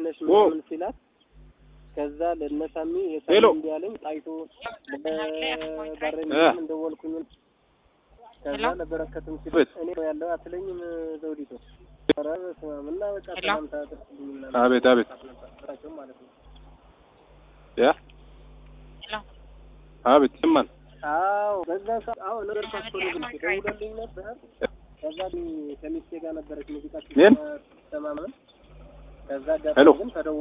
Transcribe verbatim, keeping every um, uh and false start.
ነሽ ምን ሲላት ከዛ ለነሳሚ የሳሚ እንዲያለኝ ጣይቶ ለባረኝ እንደወልኩኝ ከዛ ለበረከቱም ሲል እኔ ያለው አትለኝም ዘውዲቶ ተራበስ ምንና በቃ ሰላምታ አጥልኝና አቤት አቤት ያ አቤት ስማን አዎ በዛ አዎ ነገር ታስፈልግ ደውልልኝ ነበር ከዛ ከሚስቴ ጋር ነበረች ሙዚቃ ተማማን ከዛ ጋር ግን ተደው